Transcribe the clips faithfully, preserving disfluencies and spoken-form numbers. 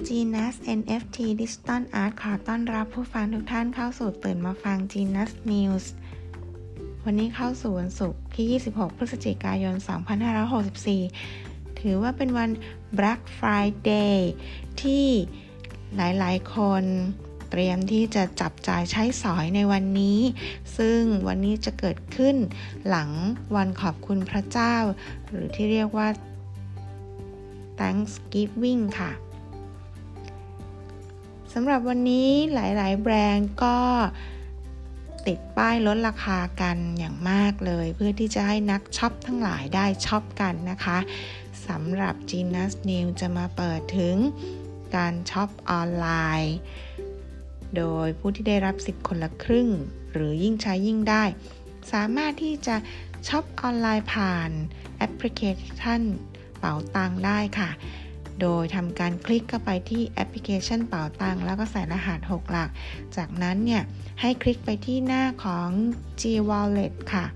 Genius เอ็น เอฟ ที Digital Art ขอต้อนรับผู้ฟังทุกท่านเข้าสู่ตื่นมาฟัง Genius News วันนี้เข้าสู่วันศุกร์ที่ยี่สิบหกพฤศจิกายนสองพันห้าร้อยหกสิบสี่ถือว่าเป็นวัน Black Friday ที่หลายๆคนเตรียมที่จะจับจ่ายใช้สอยในวันนี้ซึ่งวันนี้จะเกิดขึ้นหลังวันขอบคุณพระเจ้าหรือที่เรียกว่า Thanksgiving ค่ะสำหรับวันนี้หลายๆแบรนด์ก็ติดป้ายลดราคากันอย่างมากเลยเพื่อที่จะให้นักช็อปทั้งหลายได้ช็อปกันนะคะสำหรับ Genius News จะมาเปิดถึงการช็อปออนไลน์โดยผู้ที่ได้รับสิทธิ์คนละครึ่งหรือยิ่งใช้ยิ่งได้สามารถที่จะช็อปออนไลน์ผ่านแอปพลิเคชันเป๋าตังได้ค่ะโดยทำการคลิกเข้าไปที่แอปพลิเคชันเป๋าตังแล้วก็ใส่รหัสหกหลักจากนั้นเนี่ยให้คลิกไปที่หน้าของ G Wallet ค่ะ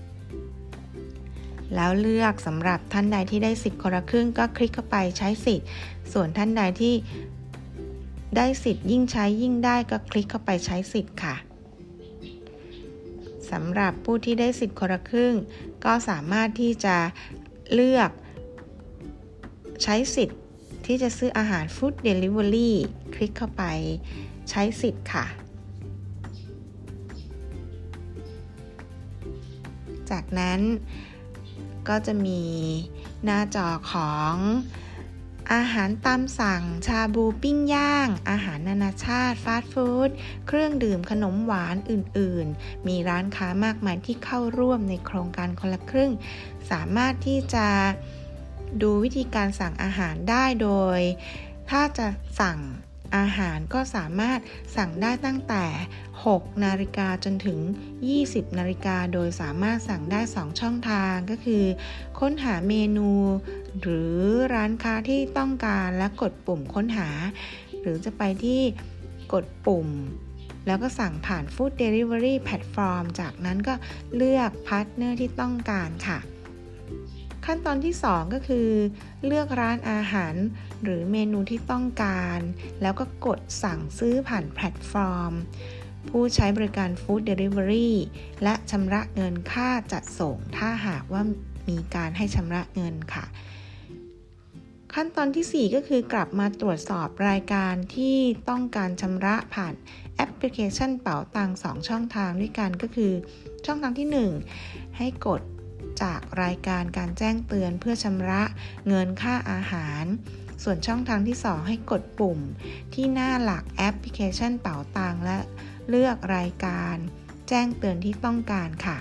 แล้วเลือกสำหรับท่านใดที่ได้สิทธิ์คนละครึ่งก็คลิกเข้าไปใช้สิทธิ์ส่วนท่านใดที่ได้สิทธิ์ยิ่งใช้ยิ่งได้ก็คลิกเข้าไปใช้สิทธิ์ค่ะสำหรับผู้ที่ได้สิทธิ์คนละครึ่งก็สามารถที่จะเลือกใช้สิทธิ์ที่จะซื้ออาหาร Food Delivery คลิกเข้าไปใช้สิทธิ์ค่ะจากนั้นก็จะมีหน้าจอของอาหารตามสั่งชาบูปิ้งย่างอาหารนานาชาติฟาสต์ฟู้ดเครื่องดื่มขนมหวานอื่นๆมีร้านค้ามากมายที่เข้าร่วมในโครงการคนละครึ่งสามารถที่จะดูวิธีการสั่งอาหารได้โดยถ้าจะสั่งอาหารก็สามารถสั่งได้ตั้งแต่หกนาฬิกาจนถึงยี่สิบนาฬิกาโดยสามารถสั่งได้สองช่องทางก็คือค้นหาเมนูหรือร้านค้าที่ต้องการและกดปุ่มค้นหาหรือจะไปที่กดปุ่มแล้วก็สั่งผ่าน Food Delivery Platform จากนั้นก็เลือกพาร์ทเนอร์ที่ต้องการค่ะขั้นตอนที่สองก็คือเลือกร้านอาหารหรือเมนูที่ต้องการแล้วก็กดสั่งซื้อผ่านแพลตฟอร์มผู้ใช้บริการ Food Delivery และชำระเงินค่าจัดส่งถ้าหากว่ามีการให้ชำระเงินค่ะขั้นตอนที่สี่ก็คือกลับมาตรวจสอบรายการที่ต้องการชำระผ่านแอปพลิเคชันเป๋าตังสองช่องทางด้วยกันก็คือช่องทางที่หนึ่งให้กดจากรายการการแจ้งเตือนเพื่อชำระเงินค่าอาหารส่วนช่องทางที่สองให้กดปุ่มที่หน้าหลักแอปพลิเคชันเป๋าตังและเลือกรายการแจ้งเตือนที่ต้องการค่ะ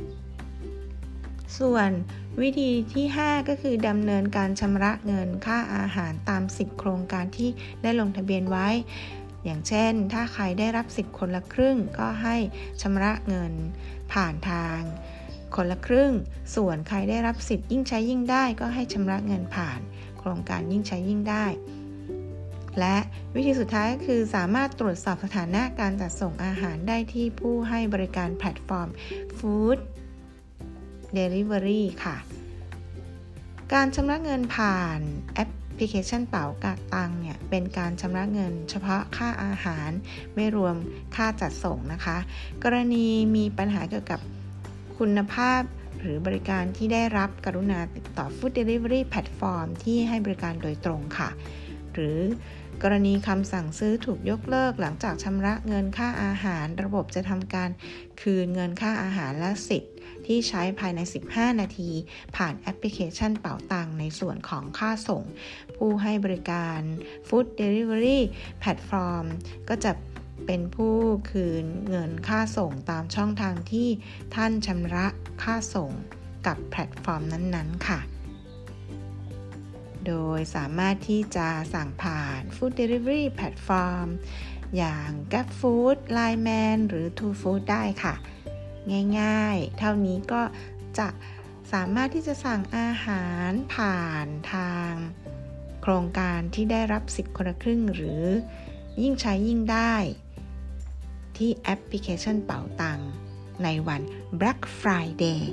ส่วนวิธีที่ห้าก็คือดำเนินการชำระเงินค่าอาหารตามสิทธิโครงการที่ได้ลงทะเบียนไว้อย่างเช่นถ้าใครได้รับสิทธิ์คนละครึ่งก็ให้ชำระเงินผ่านทางคนละครึ่งส่วนใครได้รับสิทธิ์ยิ่งใช้ยิ่งได้ก็ให้ชำระเงินผ่านโครงการยิ่งใช้ยิ่งได้และวิธีสุดท้ายก็คือสามารถตรวจสอบสถานะการจัดส่งอาหารได้ที่ผู้ให้บริการแพลตฟอร์ม Food Delivery ค่ะการชำระเงินผ่านแอปพลิเคชันเป๋ากะตังเนี่ยเป็นการชำระเงินเฉพาะค่าอาหารไม่รวมค่าจัดส่งนะคะกรณีมีปัญหาเกี่ยวกับคุณภาพหรือบริการที่ได้รับกรุณาติดต่อ Food Delivery Platform ที่ให้บริการโดยตรงค่ะหรือกรณีคำสั่งซื้อถูกยกเลิกหลังจากชำระเงินค่าอาหารระบบจะทำการคืนเงินค่าอาหารและสิทธิ์ที่ใช้ภายในสิบห้านาทีผ่านแอปพลิเคชันเป๋าตังในส่วนของค่าส่งผู้ให้บริการ Food Delivery Platform ก็จะเป็นผู้คืนเงินค่าส่งตามช่องทางที่ท่านชำระค่าส่งกับแพลตฟอร์มนั้นๆค่ะโดยสามารถที่จะสั่งผ่าน Food Delivery Platform อย่าง GrabFood ไลน์ แมน หรือ ทู ฟู้ด ได้ค่ะง่ายๆเท่านี้ก็จะสามารถที่จะสั่งอาหารผ่านทางโครงการที่ได้รับสิทธิ์คนละครึ่งหรือยิ่งใช้ยิ่งได้ที่แอปพลิเคชันเป๋าตังในวัน Black Friday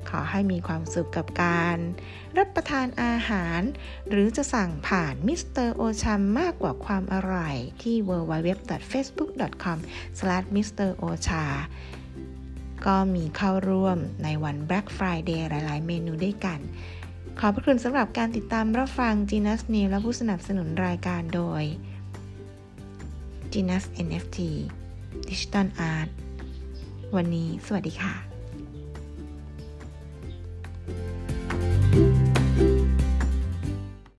ขอให้มีความสุขกับการรับประทานอาหารหรือจะสั่งผ่านมิสเตอร์โอชามากกว่าความอร่อยที่ ดับเบิลยู ดับเบิลยู ดับเบิลยู ดอท เฟซบุ๊ก ดอท คอม สแลช มิสเตอร์ โอชา ก็มีเข้าร่วมในวัน Black Friday หลายๆเมนูด้วยกันขอบพระคุณสำหรับการติดตามรับฟัง Genius News และผู้สนับสนุนรายการโดย Genius เอ็น เอฟ ที Digital Art วันนี้สวัสดีค่ะ